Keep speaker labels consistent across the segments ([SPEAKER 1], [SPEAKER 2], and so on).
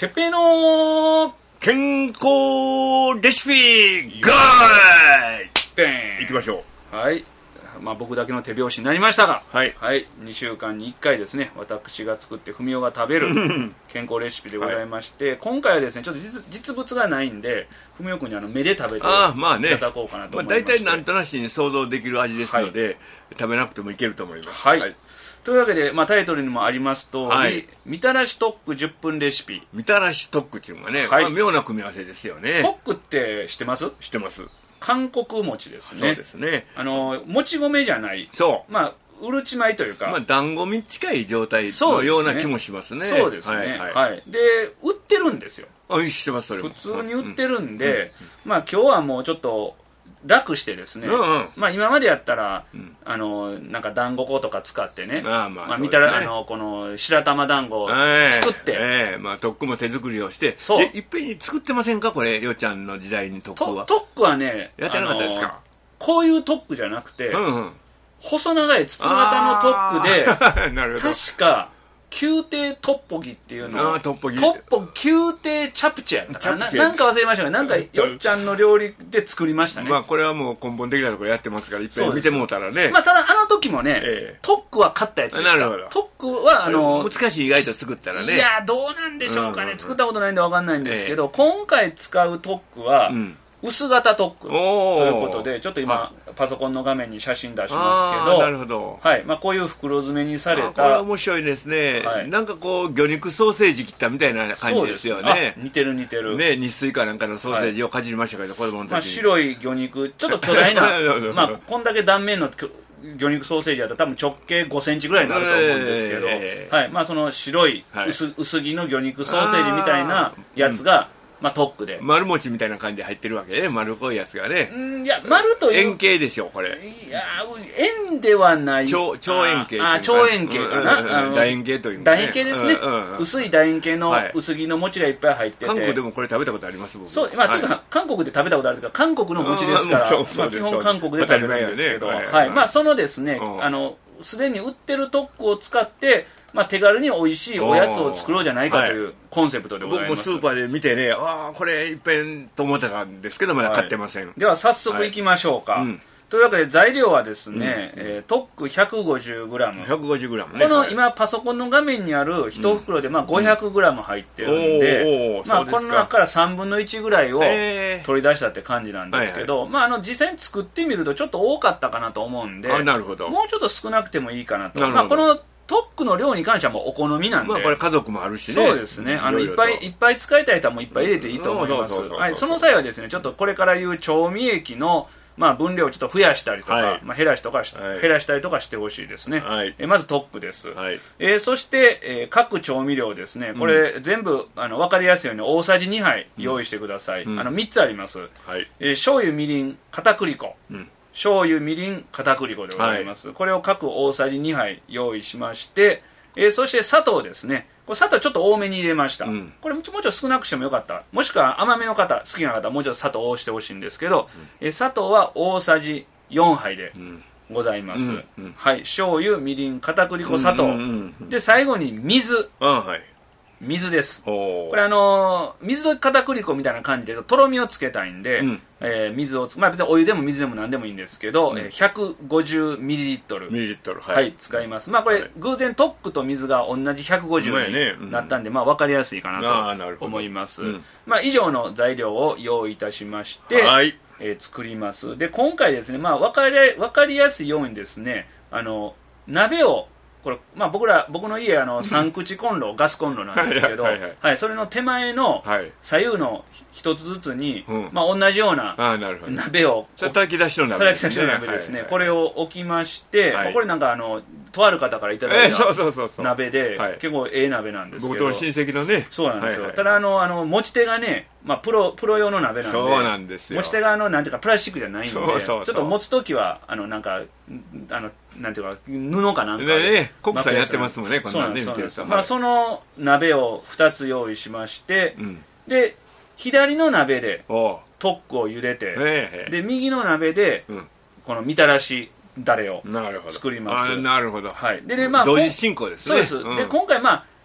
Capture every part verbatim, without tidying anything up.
[SPEAKER 1] てっぺいの
[SPEAKER 2] 健康レシピガイドいきましょ
[SPEAKER 1] う。はい、まあ、僕だけの手拍子になりましたが、
[SPEAKER 2] はい、
[SPEAKER 1] はい、にしゅうかんにいっかいですね、私が作って文雄が食べる健康レシピでございまして、はい、今回はですねちょっと 実, 実物がないんで文雄君にあの目で食べていただこうかなと思いまして、まあ
[SPEAKER 2] 大体なんとなしに想像できる味ですので、はい、食べなくてもいけると思います。
[SPEAKER 1] はい、はい、というわけで、まあ、タイトルにもありますとおり、はい、みたらし特区じゅっぷんレシピ。み
[SPEAKER 2] たらし特区っていうのはね、はい、まあ、妙な組み合わせですよね。
[SPEAKER 1] 特区って知ってます？
[SPEAKER 2] 知ってます。
[SPEAKER 1] 韓国餅ですね。
[SPEAKER 2] そうですね。
[SPEAKER 1] あのもち米じゃない。
[SPEAKER 2] そう。
[SPEAKER 1] まあうるち米というか、
[SPEAKER 2] まあ団子に近い状態のような気もしますね。
[SPEAKER 1] そうですね。はい、はいはい、で売ってるんですよ。
[SPEAKER 2] あ、知ってますそれも。
[SPEAKER 1] 普通に売ってるんで、うんうん、まあ今日はもうちょっと楽してですね、うんうん、まあ今までやったら、うん、あのなんか団子粉とか使ってね、あ、まあまあ、見たらあのこの白玉団子を作って、えー
[SPEAKER 2] えー、まあ特区も手作りをして、そういっぺんに作ってませんかこれよっちゃんの時代に特区は。
[SPEAKER 1] 特区はね
[SPEAKER 2] やってなかったですか。
[SPEAKER 1] こういう特区じゃなくて、うんうん、細長い筒型の特区で確か宮廷トッポギっていうのを
[SPEAKER 2] トッポギ
[SPEAKER 1] トッポ宮廷チャプチェやったかな、なんか忘れましたが、なんかよっちゃんの料理で作りましたね。
[SPEAKER 2] まあこれはもう根本的なところやってますからいっぺん見てもうたらね。
[SPEAKER 1] まあただあの時もね、えー、トックは買ったやつですから。なるほど。トックはあの
[SPEAKER 2] 難しい意外と作ったらね。
[SPEAKER 1] いやどうなんでしょうかね、うんうんうん、作ったことないんで分かんないんですけど、えー、今回使うトックは、うん、薄型特区ということで、ちょっと今パソコンの画面に写真出しますけど、
[SPEAKER 2] なるほど、
[SPEAKER 1] はい、まあ、こういう袋詰めにされた、
[SPEAKER 2] これは面白いですね、はい、なんかこう魚肉ソーセージ切ったみたいな感じですよね。
[SPEAKER 1] 似てる似てる
[SPEAKER 2] ね、日水かなんかのソーセージをかじりましたけど、はい、子供の時に、
[SPEAKER 1] まあ、白い魚肉ちょっと巨大なまあこんだけ断面の魚肉ソーセージだったら多分直径ごセンチぐらいになると思うんですけど、えーはい、まあ、その白い 薄,、はい、薄着の魚肉ソーセージみたいなやつが、まあ、特区で
[SPEAKER 2] 丸餅みたいな感じで入ってるわけね、丸っこいやつがね。
[SPEAKER 1] んいや丸という
[SPEAKER 2] 円形でしょこれ。
[SPEAKER 1] いや円ではない
[SPEAKER 2] 超超円形。
[SPEAKER 1] ああ超円形かな、
[SPEAKER 2] うんうん、楕円形という、ね、
[SPEAKER 1] 楕円形ですね、うんうん、薄い楕円形の薄着の餅がいっぱい入ってて、
[SPEAKER 2] 韓国でもこれ食べたことあります僕。
[SPEAKER 1] そう、まあ、はい、ていうか韓国で食べたことあるというか韓国の餅ですから、まあ、基本韓国で食べるんですけど、はいはい、まあそのですね、あのすでに売ってる特区を使ってまあ、手軽に美味しいおやつを作ろうじゃないかというコンセプトでございます。
[SPEAKER 2] 僕もスーパーで見てね、ああこれいっぺんと思ってたんですけどまだ買ってません、はい、
[SPEAKER 1] では早速いきましょうか、はい、うん、というわけで材料はですね、うんえー、特区 ひゃくごじゅうグラム、
[SPEAKER 2] ひゃくごじゅうグラム、ね、
[SPEAKER 1] この今パソコンの画面にあるいち袋でまあ ごひゃくグラム 入ってるんで、うんまあ、この中からさんぶんのいちぐらいを取り出したって感じなんですけど、はいはい、まあ、あの実際に作ってみるとちょっと多かったかなと思うんで、
[SPEAKER 2] あ、なるほど、
[SPEAKER 1] もうちょっと少なくてもいいかなと。まあ、この特区の量に関してはもうお好みなんで、
[SPEAKER 2] まあ、これ家族もあるしね。
[SPEAKER 1] そうですね、あのいっぱいいっぱい使いたい人はもういっぱい入れていいと思います。その際はですねちょっとこれから言う調味液のまあ分量をちょっと増やしたりとか、はいまあ、減らしとかし、はい、減らしたりとかしてほしいですね、はい、えまず特区です、はいえー、そして、えー、各調味料ですね、これ、うん、全部あの分かりやすいように大さじにはい用意してください、うん、あのみっつあります、はいえー、醤油みりん片栗粉、うん醤油みりん片栗粉でございます、はい、これを各大さじにはい用意しまして、えー、そして砂糖ですね、これ砂糖ちょっと多めに入れました、うん、これもうちょっと少なくしてもよかった、もしくは甘めの方好きな方はもうちょっと砂糖をしてほしいんですけど、うんえー、砂糖は大さじよんはいでございます、うんうん、はい、醤油みりん片栗粉砂糖、うんうんうん、で最後に水、あ、はい、水です。これあのー、水と片栗粉みたいな感じでとろみをつけたいんで、うんえー、水をつまあ別にお湯でも水でも何でもいいんですけど、うんえー、ひゃくごじゅうミリリットル、
[SPEAKER 2] ミリリットル、
[SPEAKER 1] はい、はい、使います。まあこれ、はい、偶然特区と水が同じひゃくごじゅうになったんで、まあ分かりやすいかなと思います。うん、まあ以上の材料を用意いたしまして、はいえー、作ります。で今回ですね、まあ分かり分かりやすいようにですね、あの鍋をこれまあ、僕ら僕の家あのさん口コンロガスコンロなんですけど、はいはいはいはい、それの手前の左右の一つずつに、はいまあ、同じような鍋を
[SPEAKER 2] 叩き出しの鍋ですね、
[SPEAKER 1] 叩き出しの鍋ですね、はいはいはい、これを置きまして、はい、これなんかあのとある方からいただいた鍋で、はい、結構ええ鍋なんですけど、
[SPEAKER 2] 僕との親戚のね、
[SPEAKER 1] そうなんですよ、はいはい、ただあのあの持ち手がね、まあ、プロプロ用の鍋なんで、
[SPEAKER 2] そうなんですよ、
[SPEAKER 1] 持ち手があのなんていうかプラスチックじゃないんで、そうそうそう、ちょっと持つときはあのなんかあのなんていうか布かなんかで、
[SPEAKER 2] ね、コックさんやってますもんね、こんなのね、見てると、
[SPEAKER 1] まあ、その鍋をふたつ用意しまして、うん、で左の鍋で特区を茹でて、えー、で右の鍋で、うん、このみたらしだれを作ります。
[SPEAKER 2] なるほど、
[SPEAKER 1] はい、でね、まあ、
[SPEAKER 2] 同時進行ですね。
[SPEAKER 1] そうです、うん、で今回まあ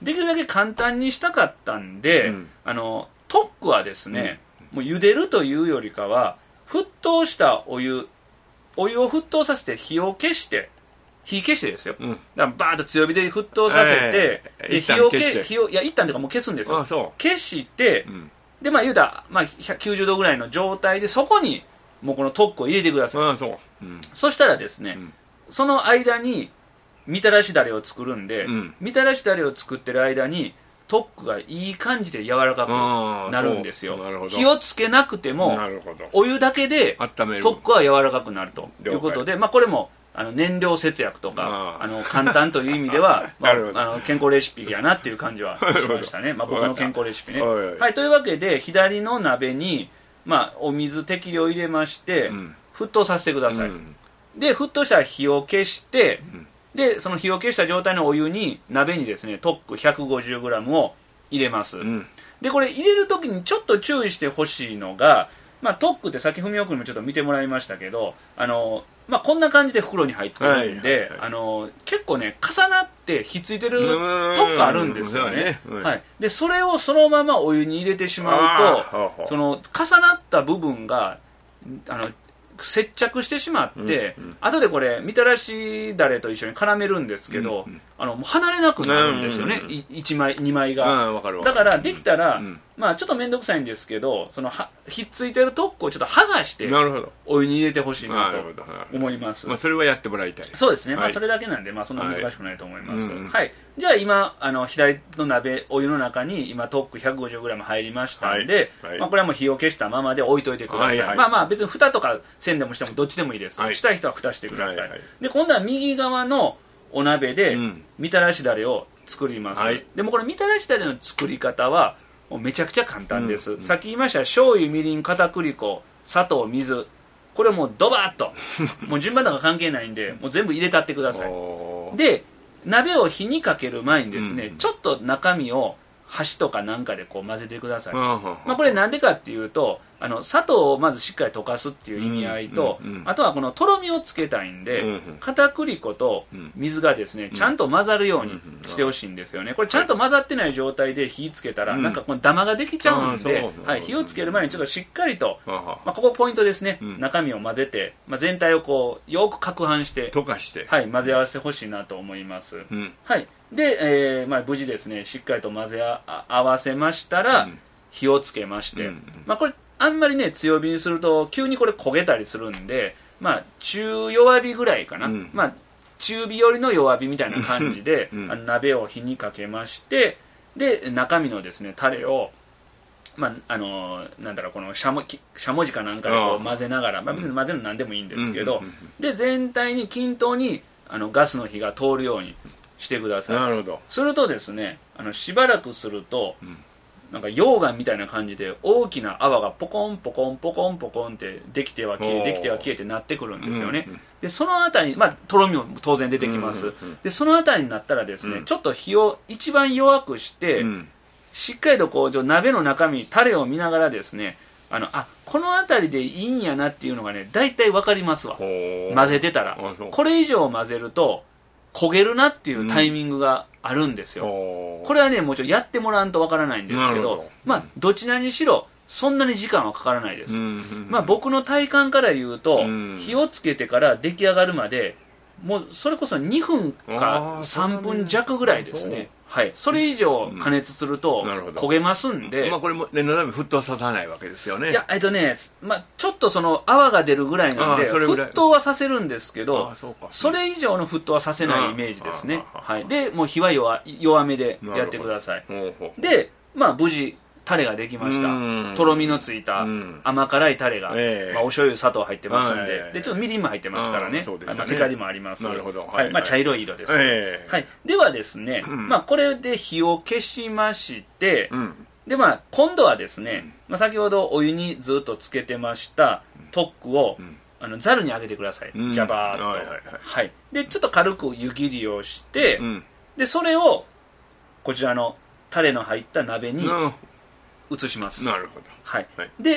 [SPEAKER 1] できるだけ簡単にしたかったんで、うん、あのトックはですね、うん、もう茹でるというよりかは沸騰したお湯お湯を沸騰させて火を消して火消してですよ、うん、だからバーッと強火で沸騰させて、えー、で火を消して火をいや一旦というかもう消すんですよ。消して、うん、でまあ言うたら、まあ、きゅうじゅうどぐらいの状態でそこにもうこのトックを入れてください。あそう、うん、そしたらですね、うん、その間にみたらしだれを作るんで、うん、みたらしだれを作ってる間にトックがいい感じで柔らかくなるんですよ。火をつけなくてもお湯だけでトックは柔らかくなるということで、まあ、これもあの燃料節約とか あ, あの簡単という意味では、まあ、あの健康レシピやなっていう感じはしましたね。まあ、僕の健康レシピね。はい、というわけで左の鍋に、まあ、お水適量入れまして、うん、沸騰させてください、うん、で沸騰したら火を消して、うん、でその火を消した状態のお湯に鍋にですねトック ひゃくごじゅうグラム を入れます、うん、でこれ入れる時にちょっと注意してほしいのが、まあ、トックってさっき文雄君にもちょっと見てもらいましたけど、あのまあ、こんな感じで袋に入ってるんで、はいはいはい、あの結構ね重なってひっついてるトックあるんですよね。はい、でそれをそのままお湯に入れてしまうとその重なった部分があの接着してしまって、うんうん、後でこれみたらしだれと一緒に絡めるんですけど、うんうん、あのもう離れなくなるんですよね、うんうん、いちまいにまいが、うん、分かる分かる。だからできたら、うん、まあちょっと面倒くさいんですけどそのはひっついてるトックをちょっと剥がしてお湯に入れてほしいなと思います。
[SPEAKER 2] まあ、それはやってもらいたい。
[SPEAKER 1] そうですね、はい、まあ、それだけなんで、まあ、そんな難しくないと思います、はいうんうんはい、じゃあ今あの左の鍋お湯の中に今トック ひゃくごじゅうグラム 入りましたんで、はいはい、まあ、これはもう火を消したままで置いといてください、はいはい、まあまあ別に蓋とかせんでもしてもどっちでもいいです、はい、したい人は蓋してください、はいはい、で今度は右側のお鍋でみたらしだれを作ります、はい、でもこれみたらしだれの作り方はもうめちゃくちゃ簡単です、うんうん、さっき言いました醤油みりん片栗粉砂糖水これもうドバッともう順番とか関係ないんでもう全部入れたってください。で鍋を火にかける前にですね、うん、ちょっと中身を箸とかなんかでこう混ぜてください、うん、まあ、これなんでかっていうとあの砂糖をまずしっかり溶かすっていう意味合いと、うんうんうん、あとはこのとろみをつけたいんで、うんうん、片栗粉と水がですね、うん、ちゃんと混ざるようにしてほしいんですよね。これちゃんと混ざってない状態で火つけたら、はい、なんかこのダマができちゃうんで、うん、はい、火をつける前にちょっとしっかりと、うん、まあ、ここポイントですね、うん、中身を混ぜて、まあ、全体をこうよく攪拌して
[SPEAKER 2] 溶かして、
[SPEAKER 1] はい、混ぜ合わせてほしいなと思います、うん、はい。で、えーまあ、無事ですねしっかりと混ぜ合わせましたら、うん、火をつけまして、うんうん、まあ、これあんまりね強火にすると急にこれ焦げたりするんで、まあ、中弱火ぐらいかな、うん、まあ、中火よりの弱火みたいな感じで、うん、あの鍋を火にかけましてで中身のですねタレをまああのー、なんだろうこのしゃもしゃもじかなんかでこう混ぜながら、まあ、別に混ぜるのなんでもいいんですけど、うん、で全体に均等にあのガスの火が通るようにしてください。
[SPEAKER 2] なるほど。
[SPEAKER 1] するとですねあのしばらくすると、うん、なんか溶岩みたいな感じで大きな泡がポコンポコンポコンポコンってできては消えできては消えてなってくるんですよね、うんうん、でそのあたりまあとろみも当然出てきます、うんうんうん、でそのあたりになったらですね、うん、ちょっと火を一番弱くして、うん、しっかりとこう鍋の中身タレを見ながらですねあのあこのあたりでいいんやなっていうのがね大体わかりますわ。混ぜてたらこれ以上混ぜると焦げるなっていうタイミングがあるんですよ、うん、これはねもうちょっとやってもらわんとわからないんですけど、どまあどちらにしろそんなに時間はかからないです、うん、まあ僕の体感から言うと、うん、火をつけてから出来上がるまでもうそれこそにふんかさんぷん弱ぐらいですね。はい、それ以上加熱すると焦げますんで、
[SPEAKER 2] うん、まあこれも念のため沸騰させないわけですよね。
[SPEAKER 1] いやえっとね、まあ、ちょっとその泡が出るぐらいなんで沸騰はさせるんですけど そ, それ以上の沸騰はさせないイメージですね。はい、でもう火は 弱, 弱めでやってください。でまあ無事タレができました。とろみのついた甘辛いタレが、えーまあ、お醤油砂糖入ってますんで、えー、でちょっとみりんも入ってますからね、あのテカリもあります。なるほど、はいはい、まあ、茶色い色です、えーはい、ではですね、うん、まあ、これで火を消しまして、うん、でまあ今度はですね、うんまあ、先ほどお湯にずっとつけてましたトックを、うん、あのざるに上げてください、うん、ジャバーっと、はいはいはいはい、でちょっと軽く湯切りをして、うん、でそれをこちらのタレの入った鍋に、うん移します。
[SPEAKER 2] なるほど。
[SPEAKER 1] はい。はい、で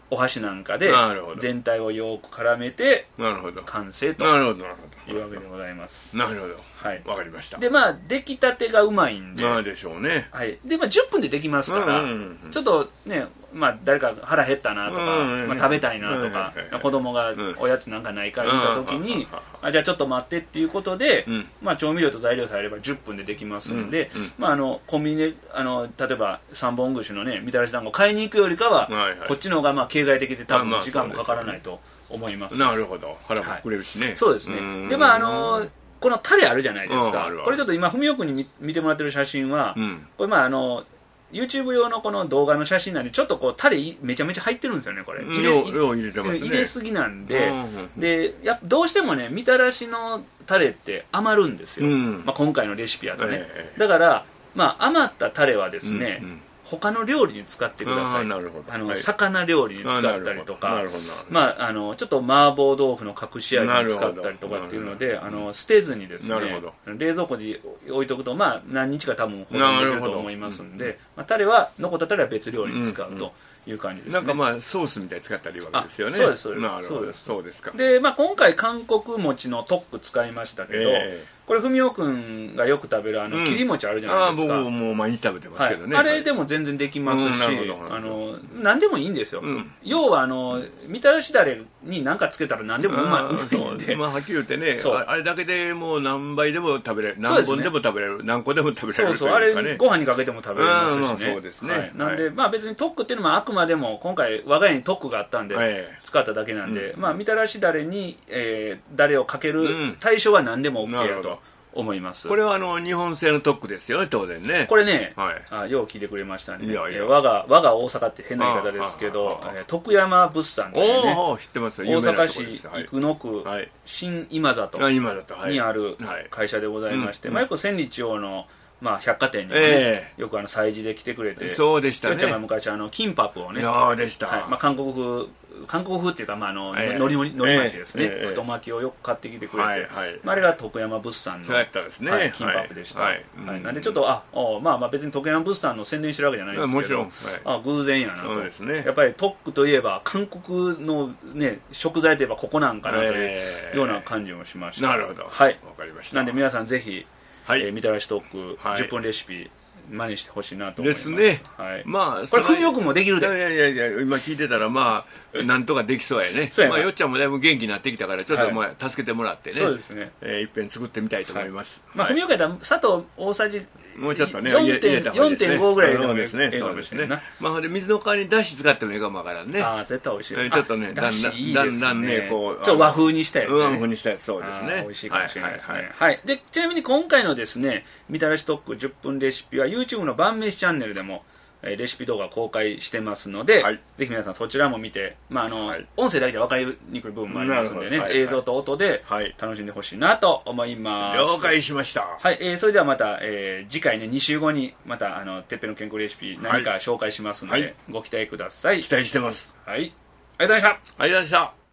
[SPEAKER 1] お箸なんかで全体をよく絡めて完成というわけでございます。
[SPEAKER 2] なるほど、はい、わかりました。
[SPEAKER 1] でまあ出来たてがうまいんで、
[SPEAKER 2] まあでしょうね。
[SPEAKER 1] はい。でまあじゅっぷんでできますから、うんうんうん、ちょっとね、まあ誰か腹減ったなとか、うんうん、まあ、食べたいなとか、うんうん、子供がおやつなんかないから言った時に、うん、あじゃあちょっと待ってっていうことで、うん、まあ調味料と材料さえあればじゅっぷんでできますんで、うんうん、まああのコンビニであの例えば三本串のねみたらし団子を買いに行くよりかは、はいはい、こっちの方がまあ経済的で多分時間もかからないと思います。
[SPEAKER 2] なるほど。腹も膨れるしね、はい、
[SPEAKER 1] そうですね。でまああのこのタレあるじゃないですか。これちょっと今文雄君に 見, 見てもらってる写真は、うん、これまああのYouTube 用のこの動画の写真なんでちょっとこうタレめちゃめちゃ入ってるんですよねこれ。入 れ,
[SPEAKER 2] 入れてますね。
[SPEAKER 1] 入れすぎなんで、うんうん、でやどうしてもねみたらしのタレって余るんですよ、うん、まあ、今回のレシピやとね、えー、だからまあ余ったタレはですね、うんうん、他の料理に使ってください。ああの、はい、魚料理に使ったりとか、まああのちょっと麻婆豆腐の隠し味に使ったりとかっていうので、あの捨てずにですね、冷蔵庫に置いとくとまあ何日か多分保存できると思いますんで、まあ、タレは残ったタレは別料理に使うという感じですね。
[SPEAKER 2] なんかまあソースみたいに使ったりわけですよね。
[SPEAKER 1] そうですそうです。
[SPEAKER 2] なるほど。そうですか。
[SPEAKER 1] でまあ今回韓国餅のトック使いましたけど。えーこれ文雄君がよく食べるあの、うん、切り餅あるじゃないですか。
[SPEAKER 2] あ僕もう毎日食べてますけどね、
[SPEAKER 1] はい、あれでも全然できますし、うん、あの何でもいいんですよ、うん、要はあのみたらしだれに何かつけたら何でもうまいんで、
[SPEAKER 2] まあ、はっきり言ってねあれだけでもう何杯でも食べれる、何本でも食べれる、何個でも食べれる、
[SPEAKER 1] そうそう、あれご飯にかけても食べれますしね。
[SPEAKER 2] そうですね、はい、
[SPEAKER 1] なんで、まあ、別にトックっていうのもあくまでも今回我が家にトックがあったんで使っただけなんで、うん、まあ、みたらしだれに、えー、だれをかける対象は何でも OK だと思います。
[SPEAKER 2] これはあの日本製のトックですよね、当然ね。
[SPEAKER 1] これね、はい、あよう聞いてくれましたね。いやいや、我が我が大阪って変な言い方ですけど、えー、徳山物産というね、
[SPEAKER 2] 知ってますよ、
[SPEAKER 1] 大阪市生野区、はい、新今里にある会社でございまして、はい、まあ、よく千里町のまあ、百貨店にもね、えー、よくあの催事で来てくれて、
[SPEAKER 2] そうでしたね。
[SPEAKER 1] よっちゃんが昔あの金箔をね、
[SPEAKER 2] そうでした、
[SPEAKER 1] はい、まあ、韓国風韓国風っていうか、まあ、あの、えー、のりのり巻きですね、えー、太巻きをよく買ってきてくれて、はいはい、まあ、あれが徳山物産の、
[SPEAKER 2] ね、
[SPEAKER 1] はい、金箔でした、はいはい、なんでちょっとあお、まあ、まあ別に徳山物産の宣伝してるわけじゃないんですけど、もちろん、はい、あ偶然やなと、ですね、やっぱりトックといえば韓国の、ね、食材といえばここなんかなというような感じもしました。
[SPEAKER 2] なるほど、
[SPEAKER 1] はい、
[SPEAKER 2] わかりました。
[SPEAKER 1] なんで皆さんぜひ、はい、えー、みたらしトック、はい、じゅっぷんレシピ真似してほしいなと思います。
[SPEAKER 2] ですね。
[SPEAKER 1] はい。
[SPEAKER 2] まあ
[SPEAKER 1] これ文雄君もできるで。
[SPEAKER 2] いやいやいや今聞いてたらまあなんとかできそうやね。そうやまあよっちゃんもだいぶ元気になってきたからちょっとまあ助けてもらってね。
[SPEAKER 1] そうですね。
[SPEAKER 2] えー、いっぺん作ってみたいと思います。
[SPEAKER 1] はい、まあ文雄君やったら砂糖大さじ
[SPEAKER 2] もうちょっとね
[SPEAKER 1] よんてんご ぐらい
[SPEAKER 2] そうですね。そうですね。まあで水の代わりにだし使ってもいいかもわからんね。
[SPEAKER 1] ああ絶対美味しい。
[SPEAKER 2] ちょっとねだんだんだんだんねこう
[SPEAKER 1] ちょっと和風にしたやつ。
[SPEAKER 2] 和風にしたやつそうですね。
[SPEAKER 1] 美味しいかもしれないですね。はい。でちなみに今回のですねみたらしトックじゅっぷんレシピは YouTube の晩飯チャンネルでもレシピ動画公開してますので、はい、ぜひ皆さんそちらも見て、まああのはい、音声だけで分かりにくい部分もありますのでね、はい、映像と音で楽しんでほしいなと思います。
[SPEAKER 2] 了解しました。
[SPEAKER 1] はい、えー、それではまた、えー、次回ねに週後にまたあのてっぺんの健康レシピ何か紹介しますので、はい、ご期待ください。
[SPEAKER 2] 期待してます。
[SPEAKER 1] はい、ありがとうございました。
[SPEAKER 2] ありがとうございました。